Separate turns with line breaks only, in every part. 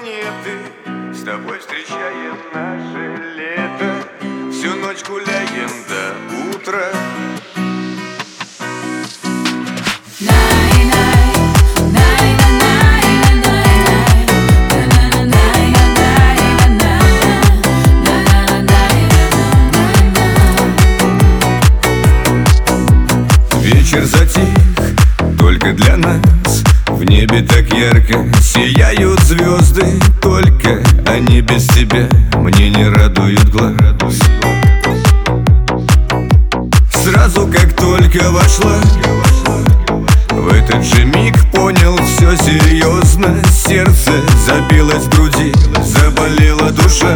планеты, с тобой встречаем наше лето. Всю ночь гуляем до утра. Вечер затих только для нас. В небе так ярко сияют звезды. Только они без тебя мне не радуют глаз. Сразу как только вошла, в этот же миг понял все серьезно. Сердце забилось в груди, заболела душа.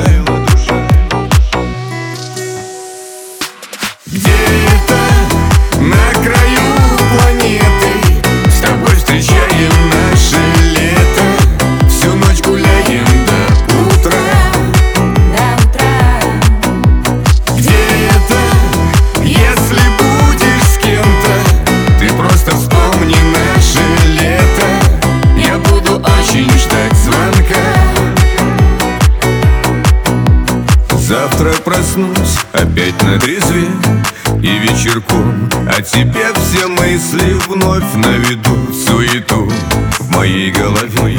Где-то на краю планеты с тобой встречаем наше лето. Всю ночь гуляем до утра. Где-то, если будешь с кем-то, ты просто вспомни наше лето. Я буду очень ждать звонка. Завтра проснусь опять на трезве и вечерком о тебе все мысли вновь наведут суету в моей голове.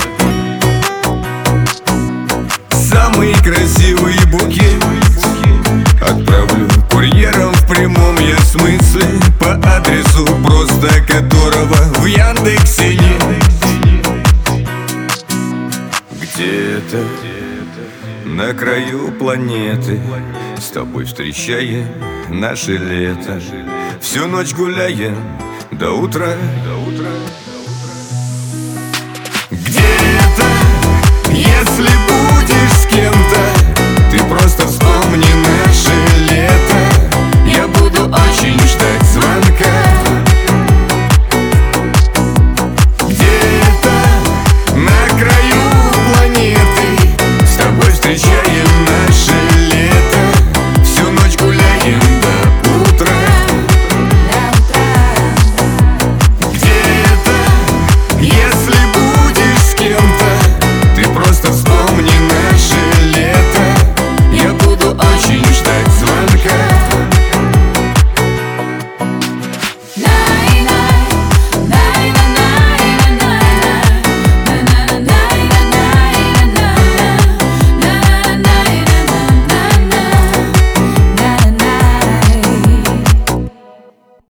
Самый красивый букет отправлю курьером в прямом я смысле, по адресу, просто которого в Яндексе нет. Где-то на краю планеты с тобой встречаем наше лето. Всю ночь гуляем до утра.